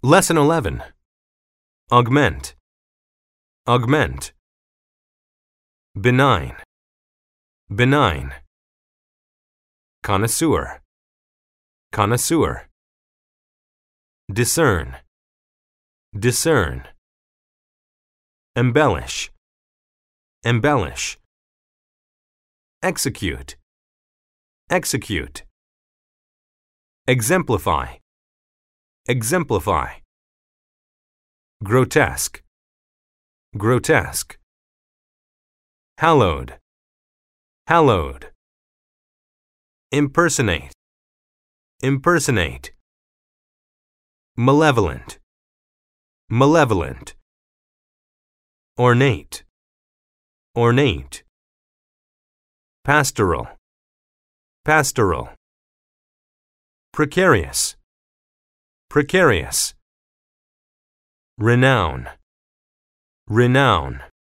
Lesson 11. Augment. Augment. Benign. Benign. Connoisseur. Connoisseur. Discern. Discern. Embellish. Embellish. Execute. Execute. Exemplify. Exemplify. Grotesque. Grotesque. Hallowed. Hallowed. Impersonate. Impersonate. Malevolent. Malevolent. Ornate. Ornate. Pastoral. Pastoral. Precarious. Precarious. Renown. Renown.